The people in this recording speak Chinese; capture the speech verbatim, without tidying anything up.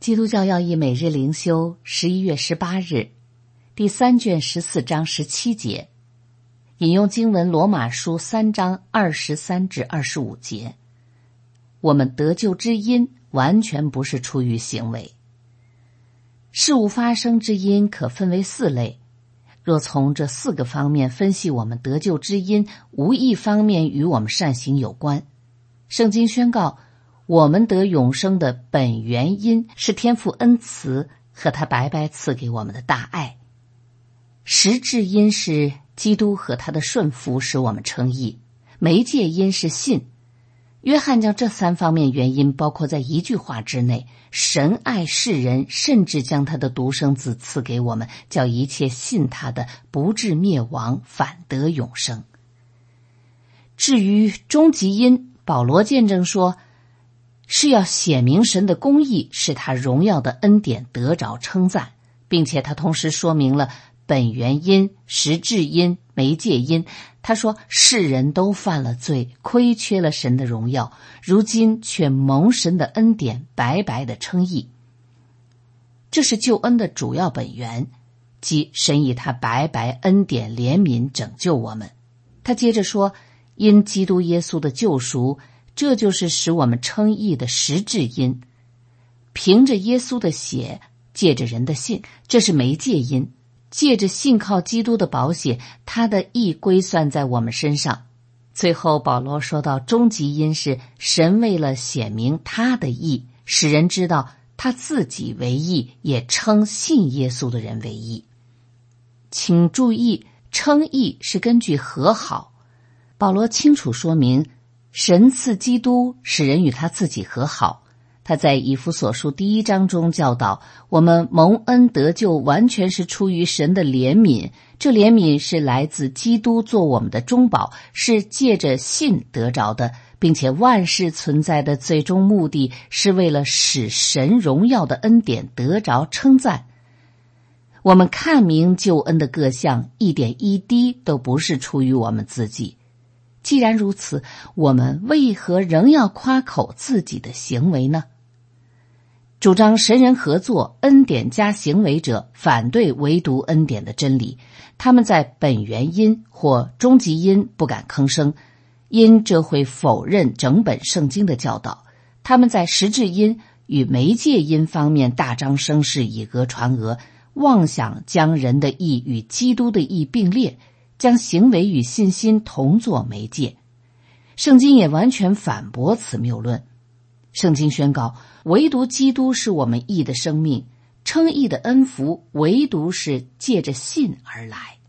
基督教要义每日灵修，十一月十八日，第三卷十四章十七节，引用经文罗马书三章二十三至二十五节。我们得救之因完全不是出于行为。事物发生之因可分为四类，若从这四个方面分析我们得救之因，无一方面与我们善行有关。圣经宣告，我们得永生的本原因是天父恩慈和他白白赐给我们的大爱。实质因是基督和他的顺服使我们称义，媒介因是信。约翰将这三方面原因包括在一句话之内：神爱世人，甚至将他的独生子赐给我们，叫一切信他的不至灭亡，反得永生。至于终极因，保罗见证说，是要显明神的公义，使他荣耀的恩典得着称赞，并且他同时说明了本原因、实质因、媒介因。他说，世人都犯了罪，亏缺了神的荣耀，如今却蒙神的恩典白白的称义。这是救恩的主要本源，即神以他白白恩典怜悯拯救我们。他接着说，因基督耶稣的救赎，这就是使我们称义的实质因。凭着耶稣的血，借着人的信，这是媒介因。借着信靠基督的宝血，他的义归算在我们身上。最后保罗说到，终极因是神为了显明他的义，使人知道他自己为义，也称信耶稣的人为义。请注意，称义是根据和好。保罗清楚说明，神赐基督使人与他自己和好。他在以弗所书第一章中教导，我们蒙恩得救完全是出于神的怜悯，这怜悯是来自基督做我们的中保，是借着信得着的，并且万事存在的最终目的是为了使神荣耀的恩典得着称赞。我们看明救恩的各项，一点一滴都不是出于我们自己。既然如此，我们为何仍要夸口自己的行为呢？主张神人合作，恩典加行为者反对唯独恩典的真理，他们在本原因或终极因不敢吭声，因这会否认整本圣经的教导。他们在实质因与媒介因方面大张声势，以讹传讹，妄想将人的义与基督的义并列，将行为与信心同作媒介。圣经也完全反驳此谬论。圣经宣告，唯独基督是我们义的生命，称义的恩福唯独是借着信而来。